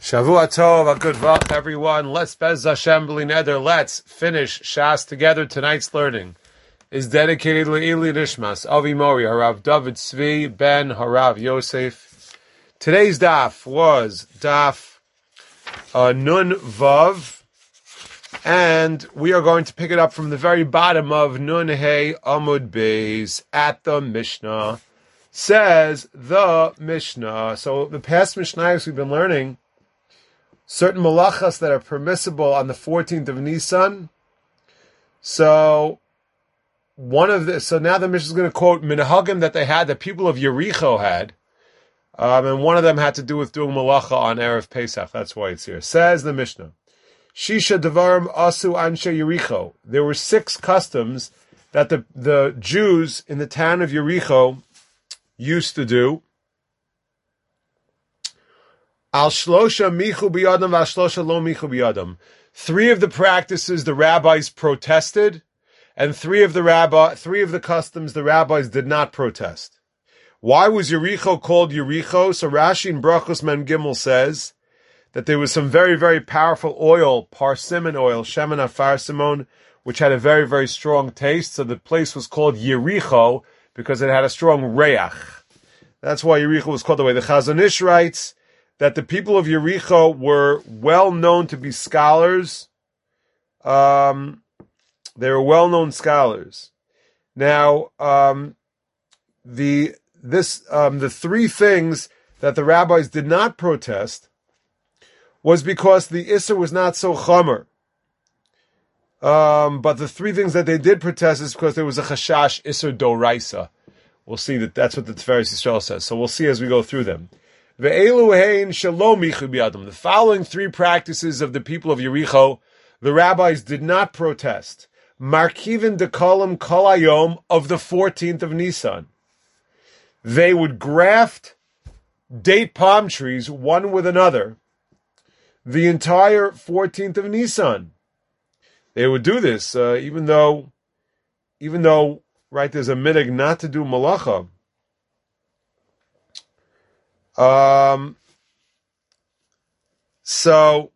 Shavua Tov, a good vach, everyone. Let's Bez Hashem B'li Neder. Let's finish Shas together. Tonight's learning is dedicated Le'ili Nishmas, Avi Mori, Harav David Tzvi, Ben Harav Yosef. Today's daf was daf Nun Vav, and we are going to pick it up from the very bottom of Nun Hey Amud Beis at the Mishnah. Says the Mishnah. So the past Mishnahs we've been learning certain malachas that are permissible on the 14th of Nisan. So now the Mishnah is going to quote minhagim that they had, that people of Yericho had, and one of them had to do with doing malacha on Erev Pesach. That's why it's here. Says the Mishnah, Shisha Devarim Asu Anshe Yericho. There were 6 customs that the Jews in the town of Yericho used to do. Al shlosha michu biyadam v'al shlosha lo michu biyadam. 3 of the practices the rabbis protested, and 3 of the customs the rabbis did not protest. Why was Yericho called Yericho? So Rashi in Brachos Mem Gimel says that there was some very, very powerful oil, parsimon oil, shemen afarsimon, which had a very, very strong taste. So the place was called Yericho because it had a strong reach. That's why Yericho was called that way. The Chazon Ish writes that the people of Yericho were well known to be scholars. They were well-known scholars. Now, the 3 things that the rabbis did not protest was because the Isser was not so chomer. But the 3 things that they did protest is because there was a chashash Isser doraisa. We'll see that's what the Tiferes Yisrael says. So we'll see as we go through them. The following 3 practices of the people of Yericho, the rabbis did not protest. Markivin dekalim kolayom of the 14th of Nisan. They would graft date palm trees one with another the entire 14th of Nisan. They would do this, even though, right, there's a minhag not to do malacha. So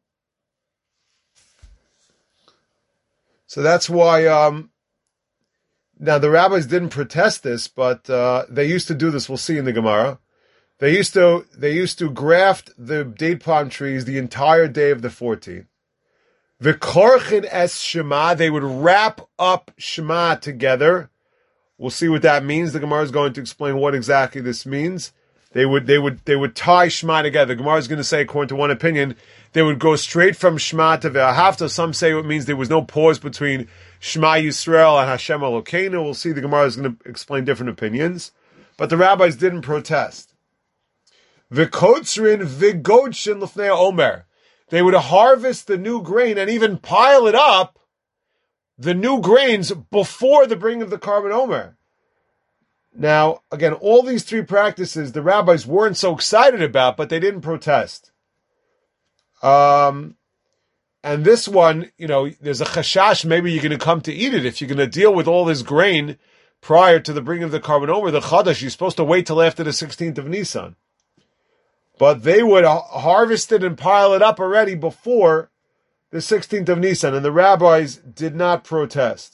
that's why, now the rabbis didn't protest this, but, they used to do this. We'll see in the Gemara. They used to graft the date palm trees the entire day of the 14th. V'korchin es Shema, they would wrap up Shema together. We'll see what that means. The Gemara is going to explain what exactly this means. They would tie Shema together. The Gemara is going to say, according to one opinion, they would go straight from Shema to Ve'ahavta. Some say it means there was no pause between Shema Yisrael and Hashem Elokeinu. We'll see. The Gemara is going to explain different opinions, but the rabbis didn't protest. V'kotzrin v'godshin l'fnei omer. They would harvest the new grain and even pile it up, the new grains, before the bringing of the Karban Omer. Now, again, all these 3 practices the rabbis weren't so excited about, but they didn't protest. And this one, there's a chashash, maybe you're going to come to eat it. If you're going to deal with all this grain prior to the bringing of the Karban Omer, the Chadash, you're supposed to wait till after the 16th of Nisan. But they would harvest it and pile it up already before the 16th of Nisan, and the rabbis did not protest.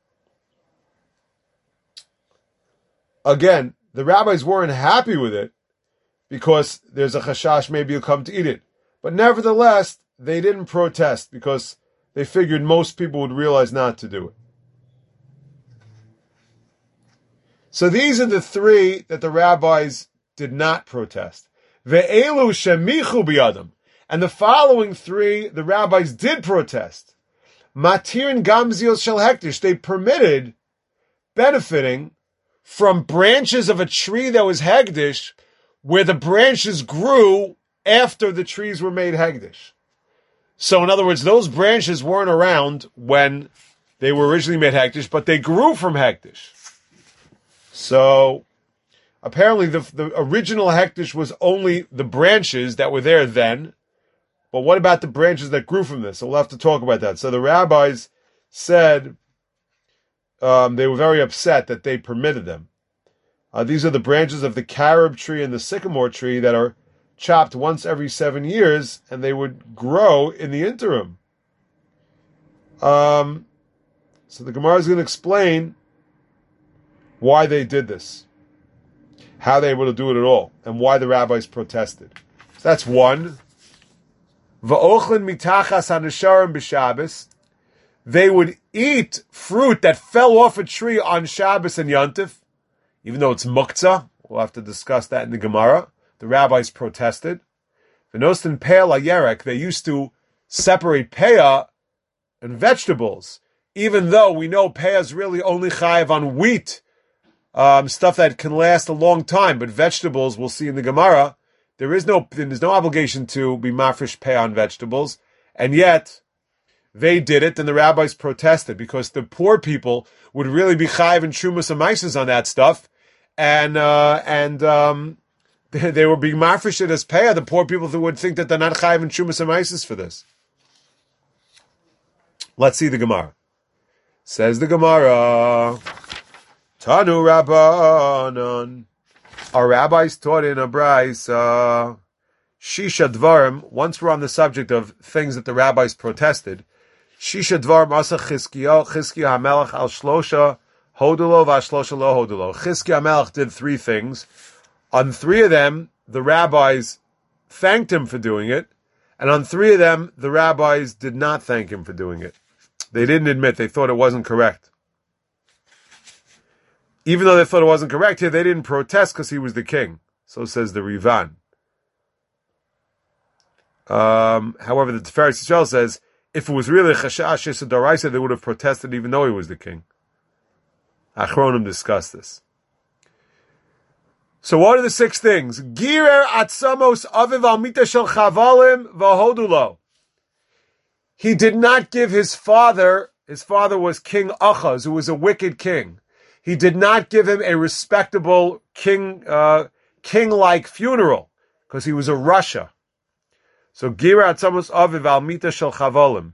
Again, the rabbis weren't happy with it because there's a chashash, maybe you'll come to eat it. But nevertheless, they didn't protest because they figured most people would realize not to do it. So these are the 3 that the rabbis did not protest. Ve'elu shemichu biyadam. And the following 3, the rabbis did protest. Matir gamzios shel hektish. They permitted benefiting from branches of a tree that was hegdish, where the branches grew after the trees were made hegdish. So in other words, those branches weren't around when they were originally made hegdish, but they grew from hegdish. So apparently the original hegdish was only the branches that were there then, but what about the branches that grew from this? So we'll have to talk about that. So the rabbis said they were very upset that they permitted them. These are the branches of the carob tree and the sycamore tree that are chopped once every 7 years, and they would grow in the interim. So the Gemara is going to explain why they did this, how they were able to do it at all, and why the rabbis protested. So that's one. Va'ochlin mitachas hanasharim b'Shabbos. They would eat fruit that fell off a tree on Shabbos and Yontif, even though it's muktzah. We'll have to discuss that in the Gemara. The rabbis protested. V'nostin pe'ah la'yerek. They used to separate pe'ah and vegetables, even though we know pe'ah is really only chayav on wheat, stuff that can last a long time. But vegetables, we'll see in the Gemara, there's no obligation to be mafresh pe'ah on vegetables, and yet they did it, and the rabbis protested because the poor people would really be chayav and trumas and maises on that stuff, and they were being mafresh it as pe'ah. The poor people would think that they're not chayav and trumas and maises for this. Let's see the Gemara. Says the Gemara, Tanu Rabbanon. Our rabbis taught in a brayso, Shisha Dvarim. Once we're on the subject of things that the rabbis protested, Shisha Dvarim asa Chizkiah HaMelech al Shlosha Hodulo v'Shlosha lo Hodulo. Chizkiah HaMelech did 3 things. On 3 of them, the rabbis thanked him for doing it, and on 3 of them, the rabbis did not thank him for doing it. They didn't admit, they thought it wasn't correct. Even though they thought it wasn't correct here, they didn't protest because he was the king. So says the Rivan. However, the Tiferes Yisrael says, if it was really Chashash Yisra D'Oraisa, they would have protested even though he was the king. Achronim discussed this. So what are the 6 things? Girer atzamos aviv al mita shel chavalim v'hodulo. He did not give his father was King Achaz, who was a wicked king. He did not give him a respectable king-like funeral, because he was a Russia. So Gira Atzamos Aviv Al Mita Shel Chavalim.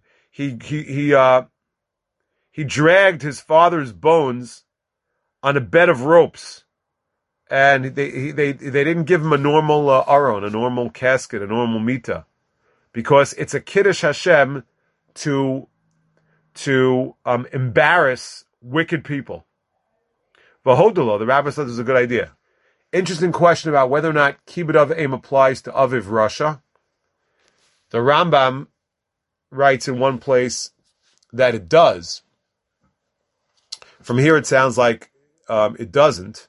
He dragged his father's bones on a bed of ropes, and they didn't give him a normal aron, a normal casket, a normal mita, because it's a kiddush Hashem to embarrass wicked people. V'hodulo, the rabbi said this is a good idea. Interesting question about whether or not kibbud av aim applies to Aviv Russia. The Rambam writes in one place that it does. From here it sounds like it doesn't.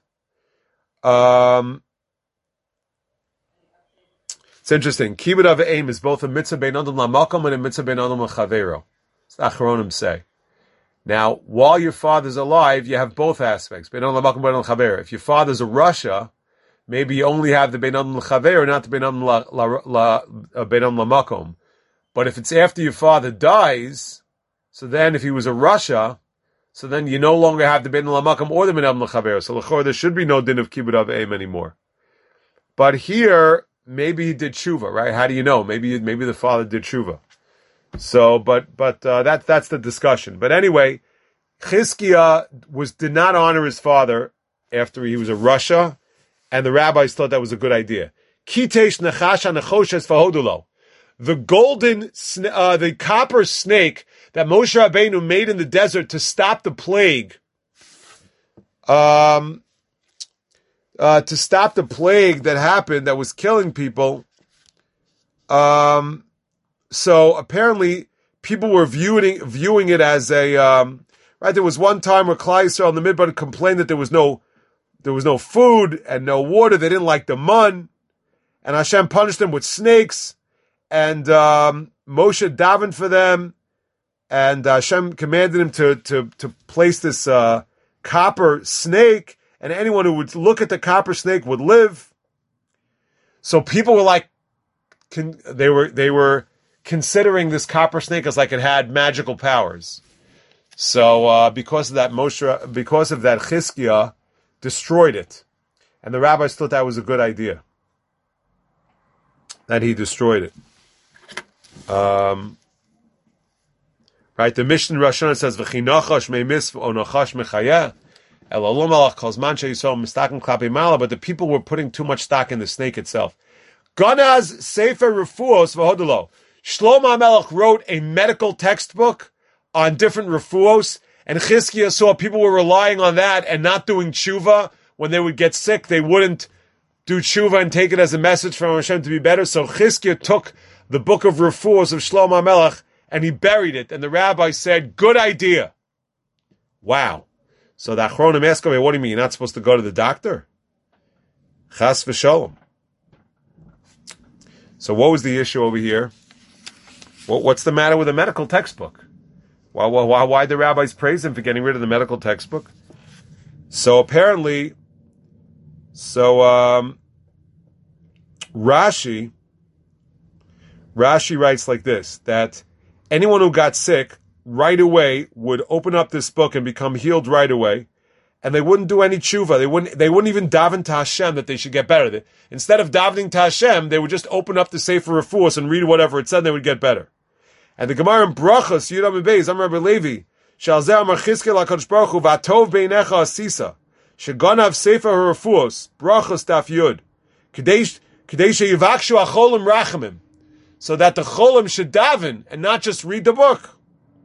It's interesting. Kibbud av aim is both a mitzvah bein adam lamakom and a mitzvah bein adam l'chavero. It's the Achronim say. Now, while your father's alive, you have both aspects. Bein adam lamakom, bein adam l'chavero. If your father's a Russia, maybe you only have the bein adam l'chavero, not the bein adam lamakom. But if it's after your father dies, so then if he was a Russia, so then you no longer have the bein adam lamakom or the bein adam l'chavero. So l'chor, there should be no din of kibbud av aim anymore. But here, maybe he did tshuva, right? How do you know? Maybe the father did tshuva. So, but that's the discussion. But anyway, Chizkiah did not honor his father after he was a Russia, and the rabbis thought that was a good idea. Kitesh nechasha nechoshes fahodulo. The the copper snake that Moshe Rabbeinu made in the desert to stop the plague. To stop the plague that happened, that was killing people. So apparently people were viewing it as a, right? There was one time where Klal Yisrael in the Midbar complained that there was no food and no water. They didn't like the mun, and Hashem punished them with snakes. And Moshe davened for them, and Hashem commanded him to place this copper snake. And anyone who would look at the copper snake would live. So people were like, they were considering this copper snake as like it had magical powers. So because of that, Chizkiah destroyed it, and the rabbis thought that was a good idea, that he destroyed it. Right? The Mishnah Rosh Hashanah says, "V'chinachash me'misv o nachash mechayeh." But the people were putting too much stock in the snake itself. Ganaz Sefer Refuos V'Hodulo. Shlomo HaMelech wrote a medical textbook on different refuos, and Chizkiah saw people were relying on that and not doing tshuva. When they would get sick, they wouldn't do tshuva and take it as a message from Hashem to be better. So Chizkiah took the book of refuos of Shlomo HaMelech and he buried it. And the rabbi said, good idea. Wow. So the Achronim asked him, what do you mean? You're not supposed to go to the doctor? Chas v'sholom. So what was the issue over here? What's the matter with a medical textbook? Why the rabbis praise him for getting rid of the medical textbook? So apparently, Rashi writes like this, that anyone who got sick right away would open up this book and become healed right away, and they wouldn't do any tshuva. They wouldn't even daven to Hashem that they should get better. Instead of davening to Hashem, they would just open up the Sefer Refuos and read whatever it said, and they would get better. And the Gemara in Brachos, Yudam Beis, Amar Rabbi Levi, Shalzeh Amar Chizkiah LaKadosh Baruch Hu, V'atov beinecha asisa, Sheganav Sefer Refuos, Brachos Daf Yud, Kadesh Yivakshu Acholim Rachamim, so that the Cholim should daven and not just read the book.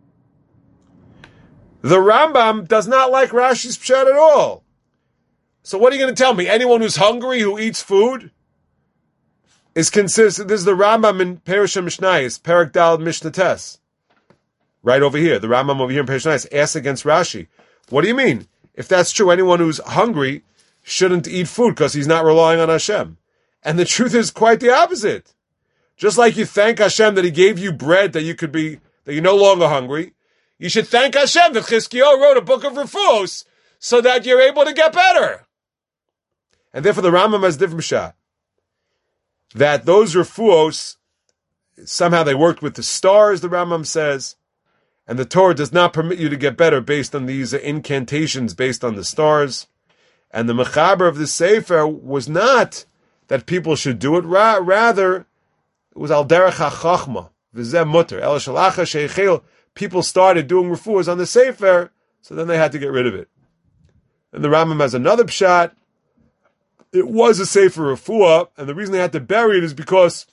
The Rambam does not like Rashi's pshat at all. So what are you going to tell me? Anyone who's hungry, who eats food, is consistent. This is the Rambam in Perush Mishnayos, Perak Dal Mishnah Tes. Right over here. The Rambam over here in Perush Mishnayos asks against Rashi. What do you mean? If that's true, anyone who's hungry shouldn't eat food because he's not relying on Hashem. And the truth is quite the opposite. Just like you thank Hashem that He gave you bread that you're no longer hungry, you should thank Hashem that Chizkiah wrote a book of refuos so that you're able to get better. And therefore the Rambam has different shot. That those refuos, somehow they worked with the stars, the Rambam says, and the Torah does not permit you to get better based on these incantations based on the stars. And the mechaber of the Sefer was not that people should do it, rather it was al derech hachachma, v'zeh mutter, el shalacha sheichel. People started doing refuahs on the Sefer, so then they had to get rid of it. And the Rambam has another pshat. It was a Sefer refuah, and the reason they had to bury it is because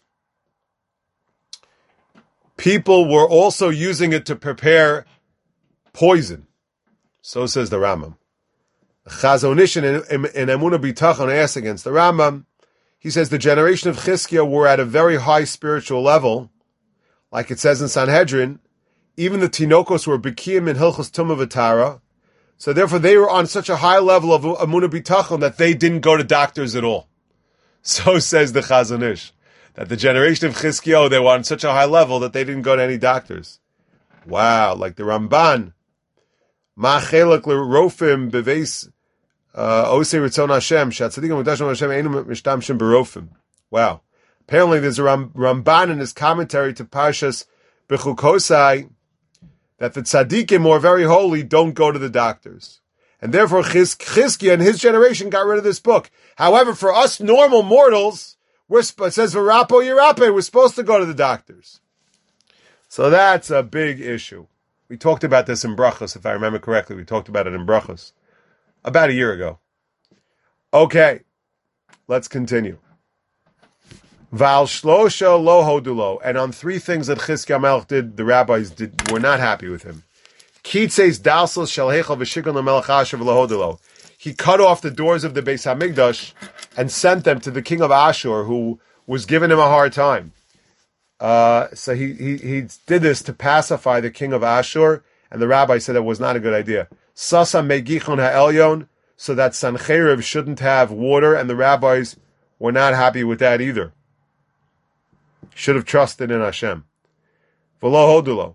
people were also using it to prepare poison. So says the Rambam. Chazon Ish in Emunah B'Tachon asks against the Rambam. He says the generation of Chizkiah were at a very high spiritual level, like it says in Sanhedrin. Even the Tinokos were B'kiyim in Hilchos Tumah V'Tara, so therefore they were on such a high level of Emunah B'Tachon that they didn't go to doctors at all. So says the Chazon Ish, that the generation of Chizkiah, they were on such a high level that they didn't go to any doctors. Wow, like the Ramban, Ma Chelak L'Rofim B'Veis Osei Ritzon Hashem, Shatzadikim V'Dashon Hashem Einu Mishtamshim B'Rofim. Wow. Apparently there's a Ramban in his commentary to Parshas B'Chukosai, that the tzaddikim, who are very holy, don't go to the doctors. And therefore Chizkiah and his generation got rid of this book. However, for us normal mortals, it says V'rapo Yirape, we're supposed to go to the doctors. So that's a big issue. We talked about this in Brachos, if I remember correctly. We talked about it in Brachos about a year ago. Okay, let's continue. Val Shlosha lo hodulo, and on three things that Chizkiah Melech did, the rabbis were not happy with him. Kitzeis dalsos shel heichal v'shikon lemelech Asher v'lohodulo. He cut off the doors of the Beis Hamikdash and sent them to the king of Ashur, who was giving him a hard time. So he did this to pacify the king of Ashur, and the rabbi said it was not a good idea. Sasa megichon ha'elyon, so that Sancheriv shouldn't have water, and the rabbis were not happy with that either. Should have trusted in Hashem. V'lo hodulo.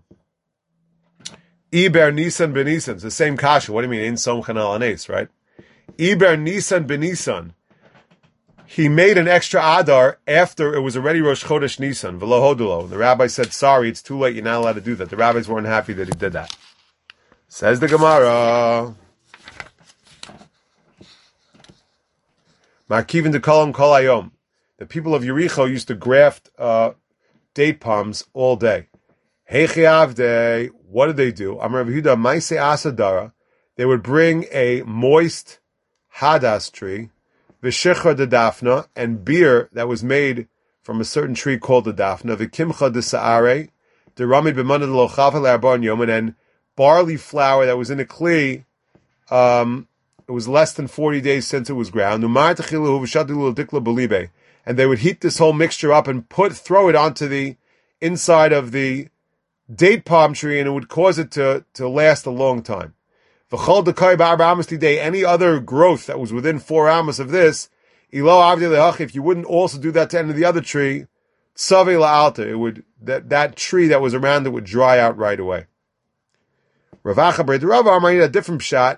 Iber Nisan ben Nisan. It's the same kasha. What do you mean? In Somchan al Anes, right? Iber Nisan ben Nisan. He made an extra Adar after it was already Rosh Chodesh Nisan. V'lo hodulo. The rabbi said, sorry, it's too late. You're not allowed to do that. The rabbis weren't happy that he did that. Says the Gemara. Markivin de kolam kol hayom. The people of Yericho used to graft date palms all day. Heichi avdei. What did they do? Amar Rav Yehuda Maise Asadara. They would bring a moist hadas tree, v'shichra de dafna, and beer that was made from a certain tree called the Daphne, Vikimcha de Saare, the Ramid B'Mana de Lochafa L'Arban Yom, and then barley flour that was in a kli, it was less than 40 days since it was ground, and they would heat this whole mixture up and throw it onto the inside of the date palm tree, and it would cause it to last a long time. Any other growth that was within 4 amos of this, if you wouldn't also do that to any of the other tree, it would that tree that was around it would dry out right away. Ravacha Bred Rav Amar a different shot.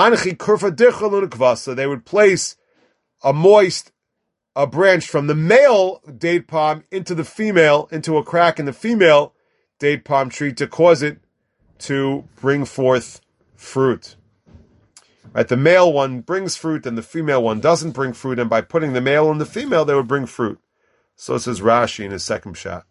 So they would place a branch from the male date palm into a crack in the female date palm tree to cause it to bring forth fruit. Right, the male one brings fruit and the female one doesn't bring fruit, and by putting the male and the female, they would bring fruit. So says Rashi in his second shot.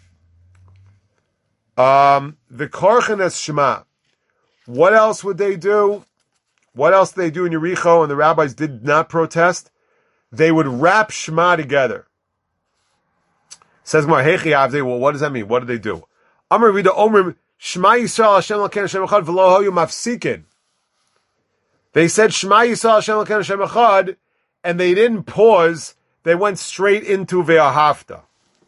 V'korchen es Shema. What else would they do? What else did they do in Yericho and the rabbis did not protest? They would wrap Shema together. Says Gemara, Hechi Avdei. Well, what does that mean? What did they do? Amar Vida Omrim Shema Yisrael Hashem Elokeinu Hashem Echad V'lo Hoyu Mafsikin. They said Shema Yisrael Hashem Elokeinu Hashem Echad, and they didn't pause. They went straight into Ve'ahavta.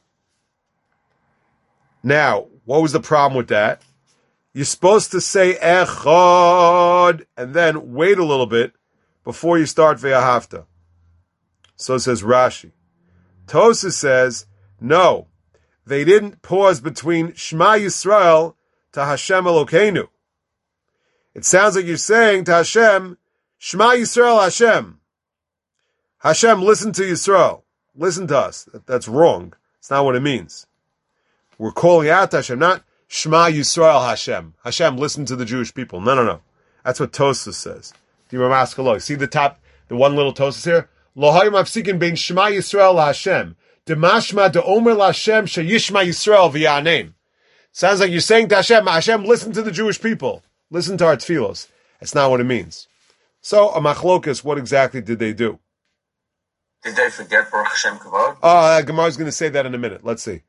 Now, what was the problem with that? You're supposed to say Echad and then wait a little bit before you start Ve'ahavta. So says Rashi. Tosas says, no, they didn't pause between Shema Yisrael to Hashem Elokeinu. It sounds like you're saying to Hashem, Shema Yisrael Hashem. Hashem, listen to Yisrael. Listen to us. That's wrong. It's not what it means. We're calling out to Hashem, not Shema Yisrael Hashem. Hashem, listen to the Jewish people. No. That's what Tosas says. See the one little Tosas here? Lo hayom mafsikin bein Shema Yisrael Hashem. Demashma de Omer Hashem sheyishma Yisrael v'yanein. Sounds like you're saying to Hashem, Hashem, listen to the Jewish people. Listen to our tefillos. That's not what it means. So, a machlokas, what exactly did they do? Did they forget Baruch Hashem Kavod? Gemara's going to say that in a minute. Let's see.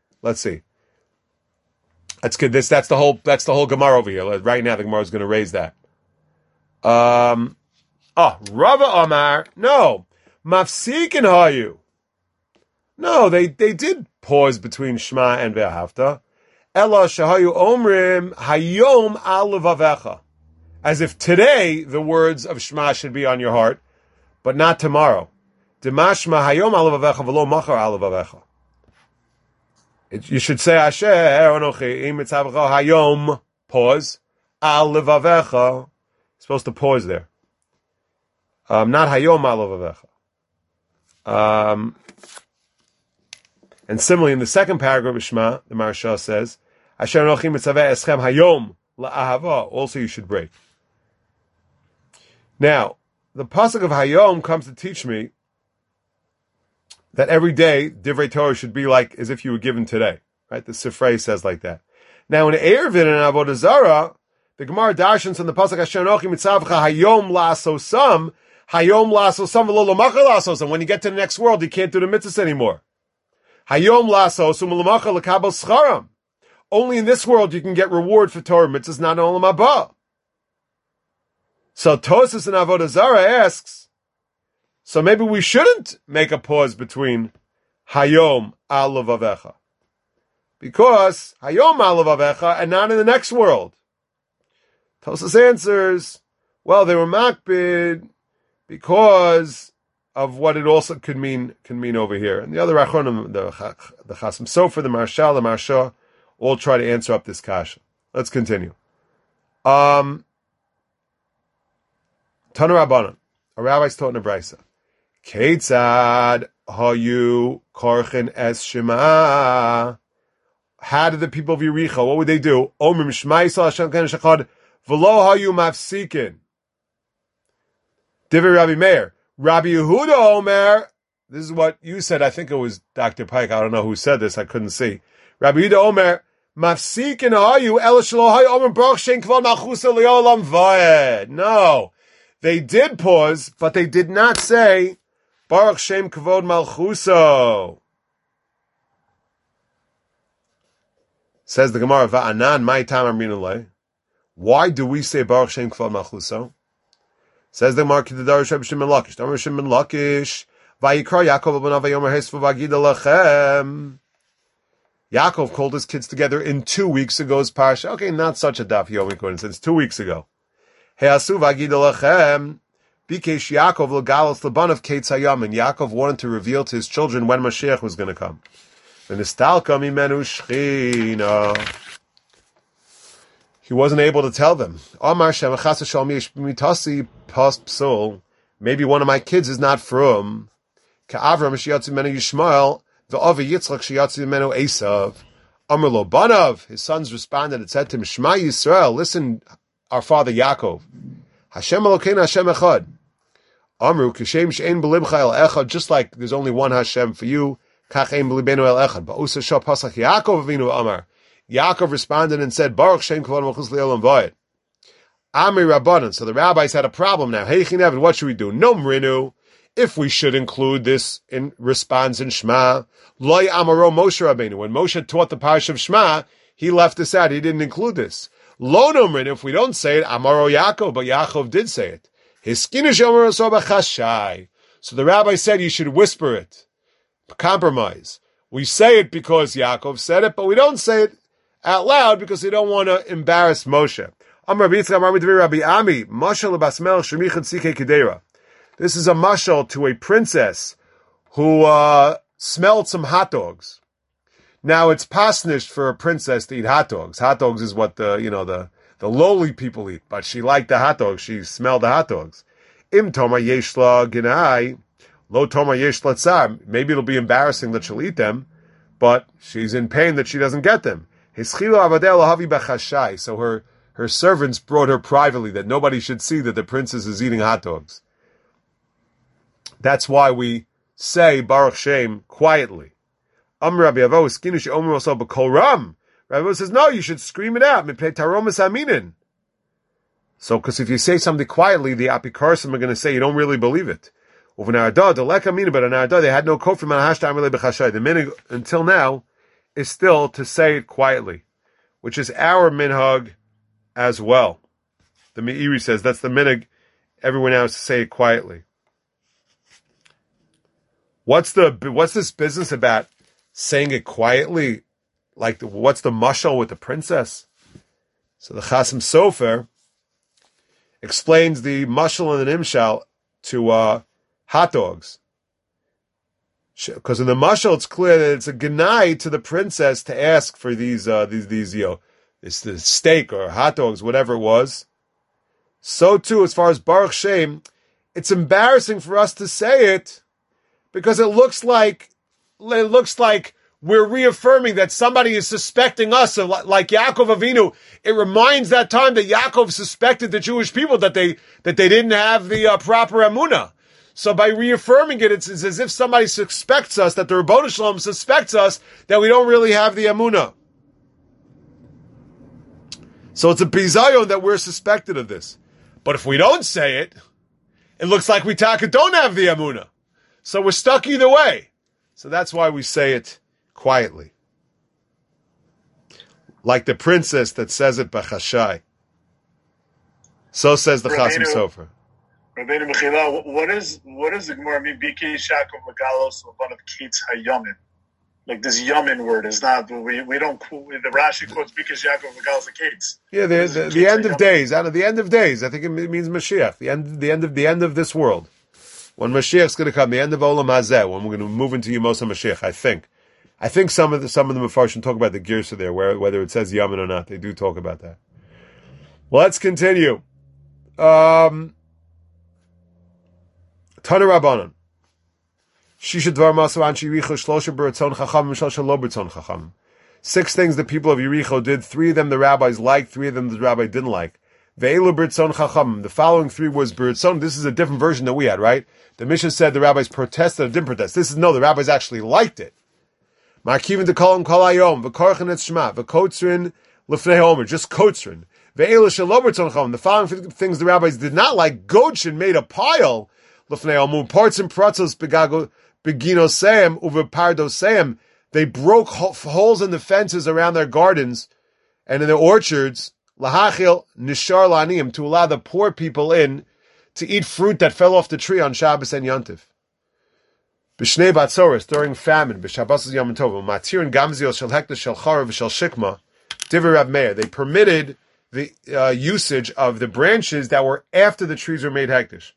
That's good. That's the whole Gemara over here. Right now, the Gemara is going to raise that. Rava Amar, no. Mafsikin hayu. No, they did pause between Shema and Ve'ahavta. Ela shahayu omrim hayom al levavecha. As if today the words of Shema should be on your heart, but not tomorrow. Demashma hayom al levavecha v'lo machar al levavecha. You should say Asher Anochi im mitzavacha hayom, pause, al levavecha. You're supposed to pause there. Not hayom al levavecha. And similarly, in the second paragraph of Shema, the Maharsha says, Asher Anochi mitzaveh eschem hayom la'ahava. Also, you should break. Now, the pasuk of hayom comes to teach me that every day Divrei Torah should be like as if you were given today. Right? The Sifrei says like that. Now, in Eruvin and Avodah Zarah, the Gemara darshans on the pasuk Asher Anochi mitzavcha hayom la'asosam v'lo l'machar la'asosam. When you get to the next world, you can't do the mitzvahs anymore. Hayom la'asosam l'machar l'kabel scharam. Only in this world you can get reward for Torah mitzvahs, not in Olam Haba. So Tosas in Avodah Zarah asks, so maybe we shouldn't make a pause between Hayom al levavecha, because Hayom al levavecha and not in the next world. Tosas answers, well, they were makbid because of what it also can mean over here. And the other Achronim, the Chasam Sofer, the Marshal, the Marsha, all try to answer up this kasha. Let's continue. Tana Rabbanan, a rabbi's taught in a brisa. Keitzad hayu korchen es Shema. How did the people of Yericho, what would they do? Omrim Shema Yisrael Hashem Elokeinu Echad v'lo hayu mafsikin. Divrei Rabbi Meir. Rabbi Yehuda Omer, this is what you said, I think it was Dr. Pike, I don't know who said this, I couldn't see. Rabbi Yehuda Omer, mafsikin hayu el shelo hayu omer baruch shein kvod malchusa leolam vayed. No. They did pause, but they did not say Baruch Shem Kavod Malchuso. Says the Gemara, Va'anan my tam amrinalei. Why do we say Baruch Shem Kvad Malchuso? Says the Gemara, Kidadar Sheb Shimon Lakish. Damar Shimon Lakish. Vayikra Yaakov Abanav Vayomer Hesva Vagida Lachem. Yaakov called his kids together in 2 weeks ago's parsha. Okay, not such a daf yomi coincidence. 2 weeks ago. Heasu Vagida Lachem. Bikesh Yaakov Legalos Labanav Kates Hayam. And Yaakov wanted to reveal to his children when Mashiach was going to come. The Nistalka Mimenu Shchina. He wasn't able to tell them. Maybe one of my kids is not from. Ka'avram sheyatzu menu Yishmael, ve'avi Yitzchak sheyatzu menu Esav. Amar lo banav. His sons responded and said to him, Shema Yisrael, listen, our father Yaakov. Hashem Elokeinu Hashem Echad. Amru kishem she'ein b'libcha el echad. Just like there's only one Hashem for you, kach ein b'libenu el echad. Ba'usa shah pasach Yaakov Avinu Amar. Yaakov responded and said, Baruch Shem Kvad Malchus Le'olam Vayed. Amri Rabbanan. So the rabbis had a problem now. Hey Chinev, what should we do? No mrinu. If we should include this in response in Shema, Loi Amaro Moshe Rabbeinu. When Moshe taught the parish of Shema, he left this out. He didn't include this. Lo nomrin. If we don't say it, Amaro Yaakov, but Yaakov did say it. Hiskinish Amaro Soba Chashai. So the rabbi said you should whisper it. Compromise. We say it because Yaakov said it, but we don't say it out loud because we don't want to embarrass Moshe. This is a mashal to a princess who smelled some hot dogs. Now it's pasnish for a princess to eat hot dogs. Hot dogs is what the lowly people eat, but she liked the hot dogs. She smelled the hot dogs. Im toma yeshla ginai, lo toma yeshla tsar. Maybe it'll be embarrassing that she'll eat them, but she's in pain that she doesn't get them. So her servants brought her privately that nobody should see that the princess is eating hot dogs. That's why we say Baruch Shem quietly. Rabbi Avo says, no, you should scream it out. So, because if you say something quietly, the Apikarsim are going to say you don't really believe it. But in Arda, they had no code from the minig until now is still to say it quietly, which is our minhag as well. The Meiri says that's the minhag. Everyone else to say it quietly. What's this business about saying it quietly? Like, what's the mashal with the princess? So the Chasim Sofer explains the mashal and the nimshal to hot dogs. Because in the mashal, it's clear that it's a genai to the princess to ask for these this steak or hot dogs, whatever it was. So too, as far as Baruch Shem, it's embarrassing for us to say it because it looks like we're reaffirming that somebody is suspecting us of, like Yaakov Avinu. It reminds that time that Yaakov suspected the Jewish people that they didn't have the proper emunah. So by reaffirming it, it's as if somebody suspects us, that the Rebbeinu Shalom suspects us that we don't really have the emunah. So it's a bizayon that we're suspected of this. But if we don't say it, it looks like we don't have the emunah. So we're stuck either way. So that's why we say it quietly. Like the princess that says it b'chashai. So says the Chasim Sofer. Rabbeinu Mechila, what is the Gemara mean? Biki Shakov Megalos Laban of Kates Hayamin. Like this Yamin word is not we don't the Rashi quotes Biki Shakov Megalos of Kates. Yeah, the end of days. Out of the end of days, I think it means Mashiach. The end of this world. When Mashiach's going to come, the end of Olam Hazeh, when we're going to move into Yemos HaMashiach, I think some of the Mefarshim talk about the Girsa there, whether it says Yamin or not. They do talk about that. Let's continue. Tana Rabbanan. Shisha Dvar Masavan Yericho Shlosha B'Ratzon Chacham Shlosha Lo B'Ratzon Chacham. 6 things the people of Yericho did. 3 of them the rabbis liked. 3 of them the rabbi didn't like. Ve'elu B'Ratzon Chacham. The following 3 was B'Ratzon. This is a different version that we had, right? The Mishnah said the rabbis protested or didn't protest. The rabbis actually liked it. Ma'akivin Dekolim Kol Hayom V'Korchen Et Shema V'Kotzrin L'Fnei Omer. Just Kotzrin. Ve'elu Shelo B'Ratzon Chacham. The following things the rabbis did not like. Godshin made a pile. L'Fnei Omer. Parts and pratzos Beginoseim Uve Pardoseim. They broke holes in the fences around their gardens and in their orchards, lahachil nishar la'aniyim, to allow the poor people in to eat fruit that fell off the tree on Shabbos and Yontif. B'shnei batzoros, during famine, b'Shabbos Yom Tov, matir and gamzios shel hekdesh shel charav shel shikma, divrei Rab Meir. They permitted the usage of the branches that were after the trees were made hekdesh.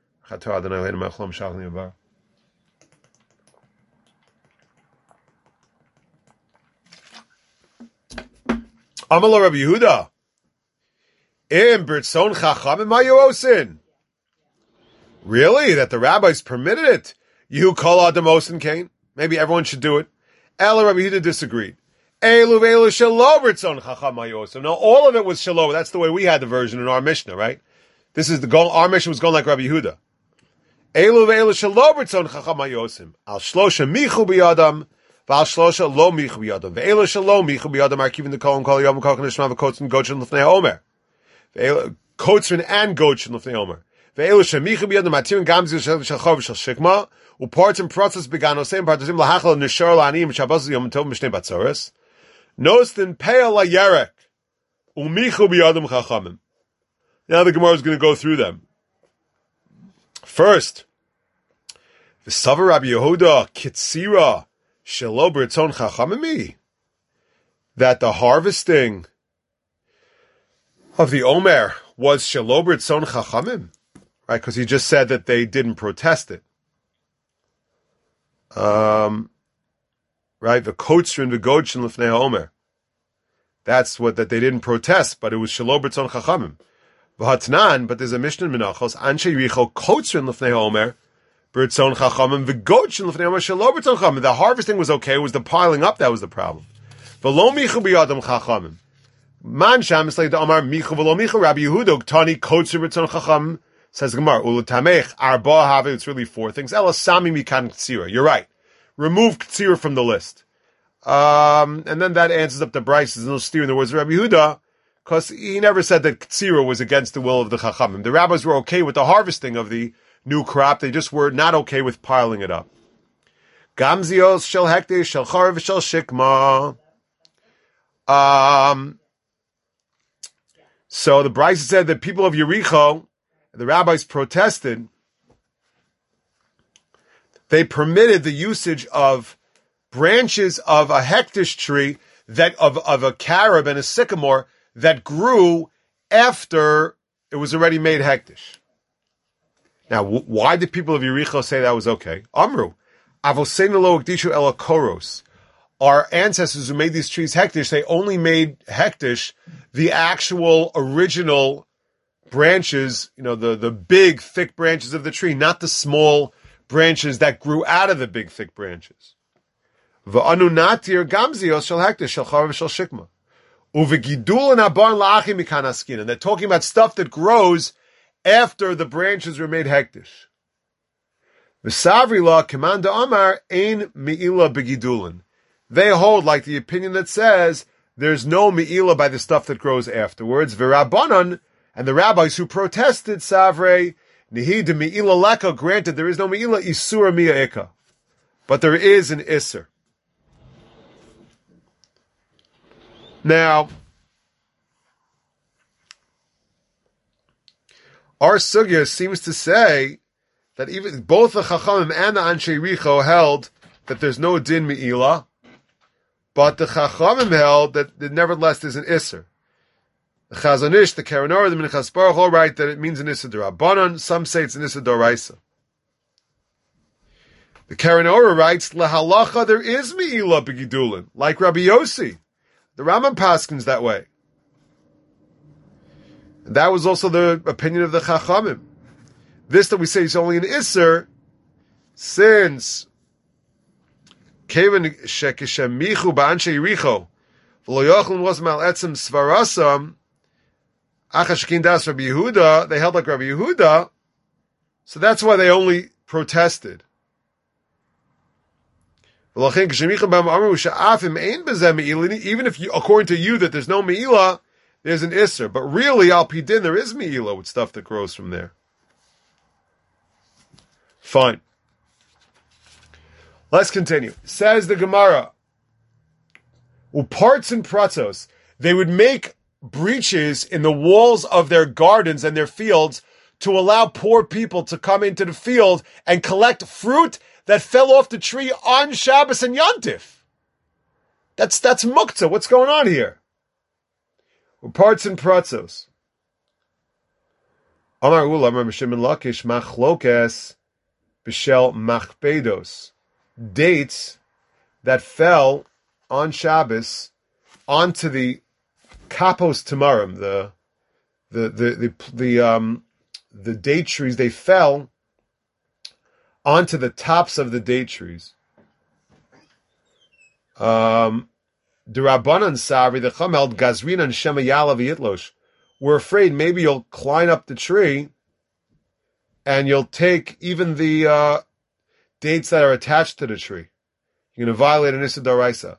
Amalo Rabbi Yehuda, im bertzon chachamim hayosin. Really, that the rabbis permitted it? You call Adam Osin Cain? Maybe everyone should do it. Ela Rabbi Yehuda disagreed. Elu v'elu shelo bertzon chacham hayosin. No, all of it was shelo. That's the way we had the version in our Mishnah, right? This is the goal. Our Mishnah was going like Rabbi Yehuda. Elu v'elu shelo bertzon chacham hayosim. Al shlosha michu biyadam. Val shlosha lo michu biyadam. Ve'elu shelo michu biyadam are keeping the kol and kol yom kol nishma v'kotzin gochin l'fnei omer. Kotzin and gochin l'fnei omer. Ve'elu shemichu biyadam matir and gamzi shel chov shel shikma. Uparts and process began osem partosim lahachal nishar la'anim shabbos yom tov mishnei batzoros. Nostin pe'al la'yerek. Umichu biyadam chachamim. Now the Gemara is going to go through them. First, the Savar Rabbi Yehuda Kitzira Shelo B'Ritzon Chachamimi, that the harvesting of the Omer was Shelo B'Ritzon Chachamim, right? Because he just said that they didn't protest it. Right? The Kotzrin v'Godshin L'fnei Omer. That's what that they didn't protest, but it was Shelo B'Ritzon Chachamim. V'hatnan, but there's a Mishnah in Menachos, Anshe Yericho Kotzrin L'fnei Omer, B'Ritzon Chachamim, V'Godshin L'fnei Omer, Shelo B'Ritzon Chachamim. The harvesting was okay, it was the piling up that was the problem. V'lo michu b'yadam Chachamim. Man sham is like the Omar michu v'lo michu, Rabbi Yehuda, Tani Kotzrin B'Ritzon Chachamim, says Gemara, Ulatamech, Arba Have, it's really four things. Ela Sami Mikan Ktsira. You're right. Remove Ktsira from the list. And then that answers up the Bryce. There's no steer in the words of Rabbi Yehuda, because he never said that Ktsira was against the will of the Chachamim. The rabbis were okay with the harvesting of the new crop. They just were not okay with piling it up. Gamzios shel hekdesh shel charav shel shikma. So the Bryce said that people of Yericho, the rabbis protested. They permitted the usage of branches of a hekdesh tree, that of a carob and a sycamore, that grew after it was already made hekdesh. Now, why did people of Yericho say that was okay? Amru, avoseinu lo hekdishu ela koros. Our ancestors who made these trees hekdesh, they only made hekdesh the actual original branches, the big, thick branches of the tree, not the small branches that grew out of the big, thick branches. V'anu natir gamzios shel hekdesh shel charav shel shikma. And they're talking about stuff that grows after the branches were made hekdesh. V'savrila kamanda amar ein me'ila begidulin. They hold like the opinion that says there's no me'ila by the stuff that grows afterwards. V'rabbanan, and the rabbis who protested Savre, nihi de me'ila leka, granted there is no me'ila, isura mi'a'ika. But there is an isser. Now, our sugya seems to say that even both the Chachamim and the Anshe Yericho held that there's no din me'ila, but the Chachamim held that nevertheless there's an isser. The Chazon Ish, the Keren Orah, the Minchas Baruch all write that it means an isser d'Rabbanan. Some say it's an isser d'Oraisa. The Keren Orah writes, Lehalacha, there is me'ila b'gidulin, like Rabbi Yossi. The Rambam paskins that way. And that was also the opinion of the Chachamim. This that we say is only an Isser, since Kevin Shekishem Michu Ba'anshe Yericho V'lo Yochlan was Mal Etzem Svarasam Achashkin Das Rabbi Yehuda, they held like Rabbi Yehuda, so that's why they only protested. Even if you, according to you, that there's no me'ila, there's an isser. But really, al pidin, there is me'ila with stuff that grows from there. Fine. Let's continue. Says the Gemara, Uparts and pratzos. They would make breaches in the walls of their gardens and their fields to allow poor people to come into the field and collect fruit that fell off the tree on Shabbos and Yontif. That's muktzah. What's going on here? Uparts and pratzos. Amar Ula, Amar Shimon Lakish, machlokes b'shel machpedos. Dates that fell on Shabbos onto the kapos tamarim, the date trees. They fell onto the tops of the date trees. The Rabbanan Savri, the Chameld, Gazrin and Shemayala v'Yitlosh, were afraid maybe you'll climb up the tree and you'll take even the dates that are attached to the tree. You're going to violate an Issa D'Oraisa.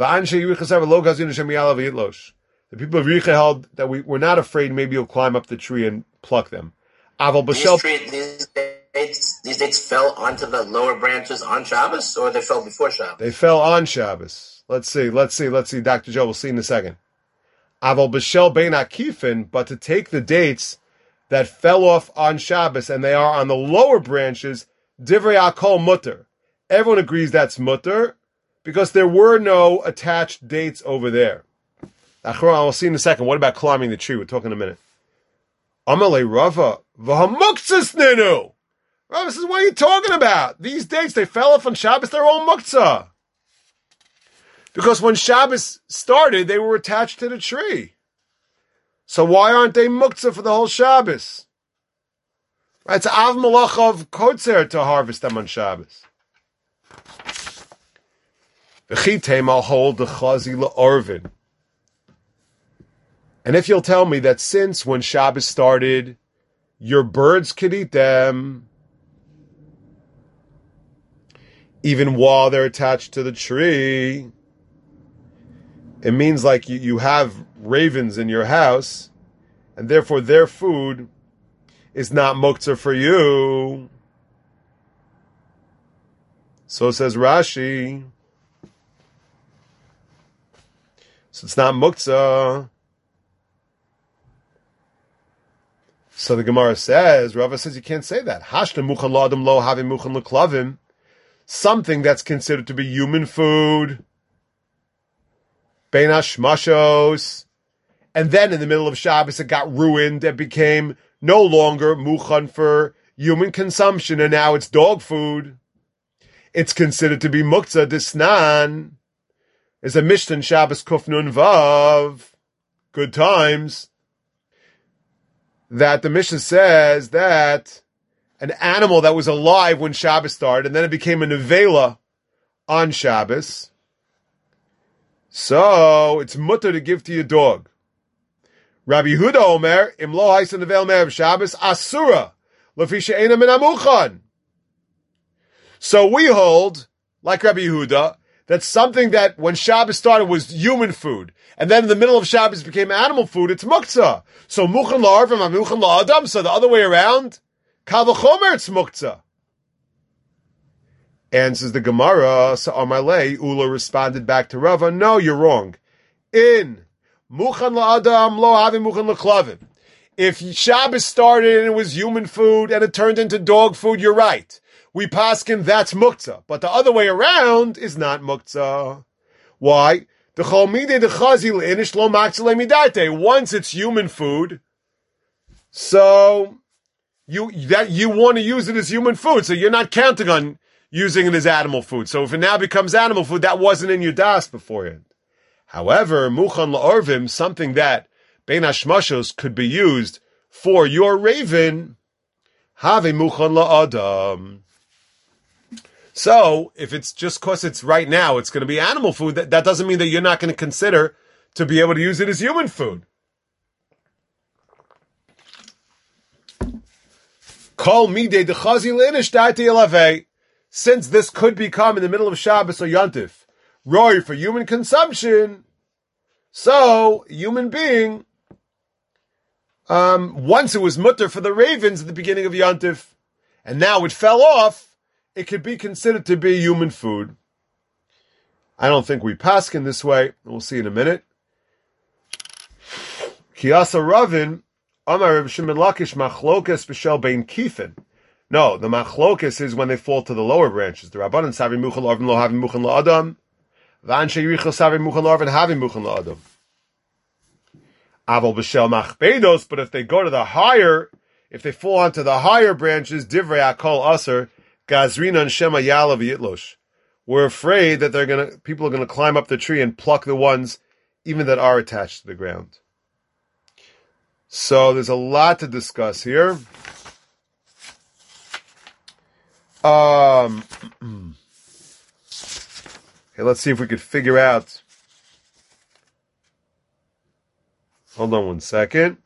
The people of Yericha held that we're not afraid maybe you'll climb up the tree and pluck them. These dates fell onto the lower branches on Shabbos, or they fell before Shabbos? They fell on Shabbos. Let's see, Dr. Joe, we'll see in a second. Aval b'shel bein akifin, but to take the dates that fell off on Shabbos and they are on the lower branches, divrei akol mutter. Everyone agrees that's mutter because there were no attached dates over there. I'll see in a second. What about climbing the tree? We'll talk in a minute. Amalei Rava v'hamuktzas nenu. Rava says, what are you talking about? These dates, they fell off on Shabbos, they're all muktzah. Because when Shabbos started, they were attached to the tree. So why aren't they muktzah for the whole Shabbos? Right, it's av malach of kotzer to harvest them on Shabbos. V'chitem, I'll hold the chazi la'orvin. And if you'll tell me that since when Shabbos started, your birds could eat them, even while they're attached to the tree, it means like you have ravens in your house, and therefore their food is not muktzah for you. So says Rashi. So it's not muktzah. So the Gemara says, Rava says you can't say that. Hashna muchan la'adam lo havi muchan l'klavim. Something that's considered to be human food. Bein hashmashos. And then in the middle of Shabbos it got ruined and became no longer muchan for human consumption, and now it's dog food. It's considered to be muktzah disnan. Is a Mishnah Shabbos Kuf Nun Vav. Good times. That the Mishnah says that an animal that was alive when Shabbos started, and then it became a nevela on Shabbos. So it's mutter to give to your dog. Rabbi Yehuda Omer, Im lo haisa nevel me'erev Shabbos, asura, lefi she'ena min hamuchan. So we hold, like Rabbi Yehuda, that something that when Shabbos started was human food, and then in the middle of Shabbos became animal food, it's muktzah. So muchan la'arvim, muchan la'adam, so the other way around, kal v'chomer, it's muktzah. And says the Gemara, so Amalei, Ula responded back to Rava, no, you're wrong. In muchan la'adam, lo havi muchan l'klavim. If Shabbos started and it was human food and it turned into dog food, you're right. We paskin, that's muktzah. But the other way around is not muktzah. Why? Once it's human food, so you want to use it as human food, so you're not counting on using it as animal food. So if it now becomes animal food, that wasn't in your das beforehand. However, muchan la'orvim, something that bein hashmashos could be used for your raven, have muchan la'adam. So, if it's just because it's right now, it's going to be animal food, that doesn't mean that you're not going to consider to be able to use it as human food. Kol midei dechazi leinish da'ati elavei. Since this could become in the middle of Shabbos or Yontif, roy for human consumption, so, human being, once it was mutter for the ravens at the beginning of Yontif, and now it fell off, it could be considered to be human food. I don't think we paskin this way. We'll see in a minute. Kiyasa Ravin, Amar Reb Shimon Lakish machlokas b'shel bein kifin. No, the machlokas is when they fall to the lower branches. The Rabbanan savi muchal arvin lo havim muchal la'adam. V'anshe yirichel savi muchal arvin havim muchal la'adam. Aval b'shel machbedos, but if they go to the higher, if they fall onto the higher branches, divrei akol aser, gazrinan shema yalav yitlosh. We're afraid that people are gonna climb up the tree and pluck the ones even that are attached to the ground. So there's a lot to discuss here. Okay, let's see if we could figure out. Hold on one second.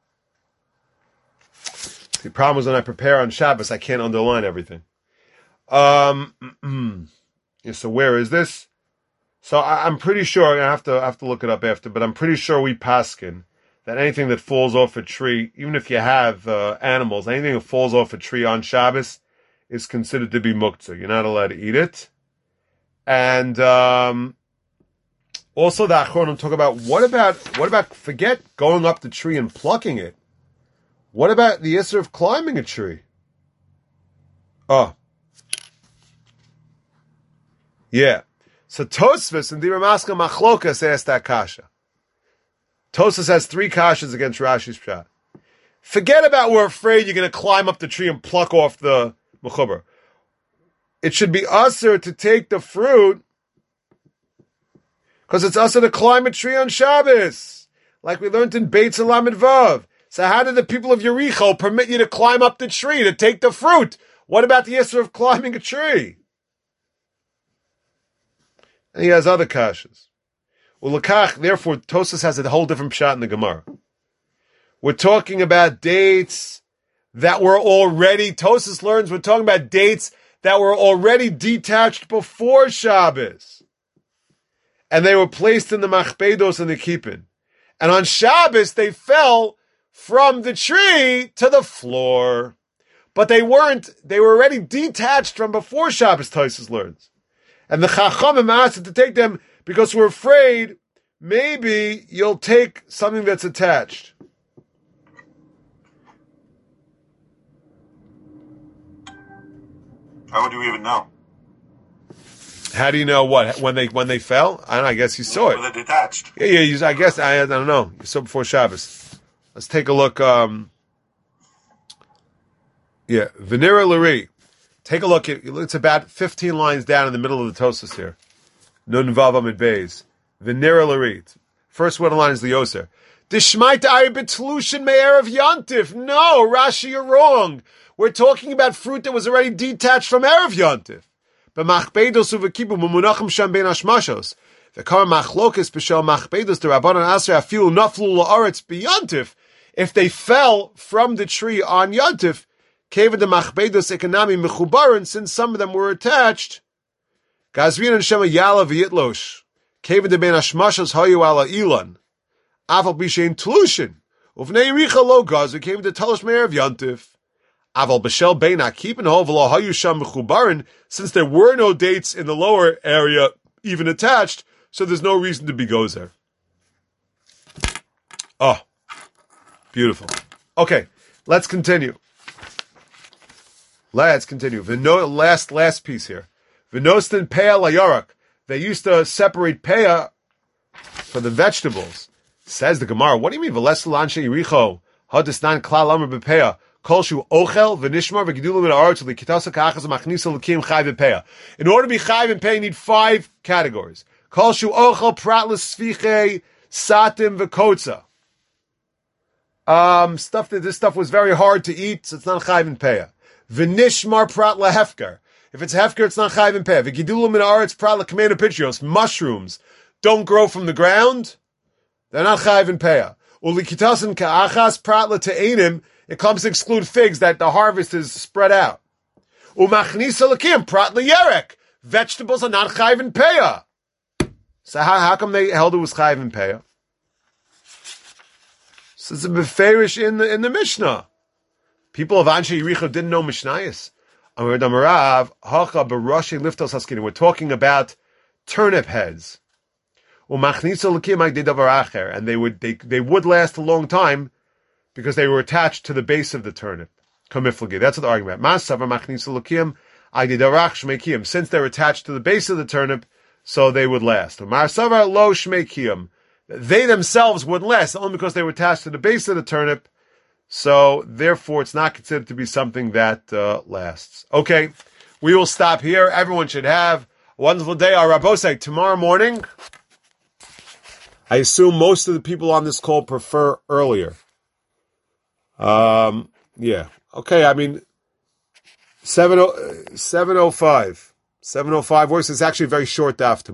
The problem is when I prepare on Shabbos, I can't underline everything. Yeah, so where is this? So I'm pretty sure, I have to look it up after, but I'm pretty sure we paskin that anything that falls off a tree, even if you have animals, anything that falls off a tree on Shabbos is considered to be muktzah. You're not allowed to eat it. And also the Achronim talk about what about forget going up the tree and plucking it. What about the issur of climbing a tree? Oh. Yeah. So Tosfos and the Ramaska Machlokas asked that kasha. Tosfos has 3 kashas against Rashi's pshat. Forget about we're afraid you're going to climb up the tree and pluck off the mechuber. It should be usher to take the fruit because it's usher to climb a tree on Shabbos, like we learned in Beitz Lamed Vav. So how did the people of Yericho permit you to climb up the tree to take the fruit? What about the issur of climbing a tree? And he has other kashas. Well, Lakach, therefore, Tosas has a whole different pshat in the Gemara. We're talking about dates that were already, Tosas learns, we're talking about dates that were already detached before Shabbos. And they were placed in the machbedos and the kippin. And on Shabbos, they fell from the tree to the floor. But they were already detached from before Shabbos, Tosas learns. And the Chachamim asked to take them because we're afraid maybe you'll take something that's attached. How would you even know? How do you know what when they fell? I guess you saw it. Well, they're detached. Yeah. I guess I don't know. You saw before Shabbos. Let's take a look. Venera Lari. Take a look. It's about 15 lines down in the middle of the Tosas here. Nun Vav Amid Beis. Venera Lari. First one line is the Yoser. Dishmaita Ari Betlushin Me'er of Yantif. No, Rashi, you're wrong. We're talking about fruit that was already detached from Erev Yantif. B'machbedos uvekibu mumunachim sham ben hashmashos. V'kar machlokes b'shel machbedos the Rabbanan Asher afilu naflu la'aretz b'yantif. If they fell from the tree on Yantif, Kevin the machbedos ekonami mechubaron, since some of them were attached. Gazvin and Shema Yala v'yitlosh. Kevin the ben hashmashos hayu ala ilan. Aval b'shein tlushin. Uvnei richa lo gaz v'kevin the talosh me'er of Yantif. Aval b'shel bein akipin ho v'lo hayu sham mechubaron, since there were no dates in the lower area even attached, so there's no reason to be gozer. Oh, beautiful. Okay, let's continue. The last piece here. V'nostin peah layarak. They used to separate peah for the vegetables. Says the Gemara, what do you mean? V'les l'anshei Yericho hadisnan klal amar b'peah. In order to be chayv in pay, you need 5 categories. This stuff was very hard to eat, so it's not chayv in pay. V'nishmar prat lahefker. If it's hefker, it's not chayv in pay. V'gidulim min haaretz prat l'kamena pitrios. Mushrooms don't grow from the ground, they're not chayv in pay. Ulikitasin ka'achas prat l'te'enim. It comes to exclude figs that the harvest is spread out. Umachnisa lakim prat liyerek. Vegetables are not chayv in peah. So how come they held it was chayv in peah? So it's a beferish in the Mishnah. People of Anshe Yericho didn't know Mishnayos. We're talking about turnip heads. And they would last a long time because they were attached to the base of the turnip. That's what the argument. Since they're attached to the base of the turnip, so they would last. They themselves wouldn't last, only because they were attached to the base of the turnip, so therefore it's not considered to be something that lasts. Okay, we will stop here. Everyone should have a wonderful day. Our Rabbosai, tomorrow morning, I assume most of the people on this call prefer earlier. Yeah. Okay, I mean, 7:05. 7:05 works. It's actually a very short daf tomorrow.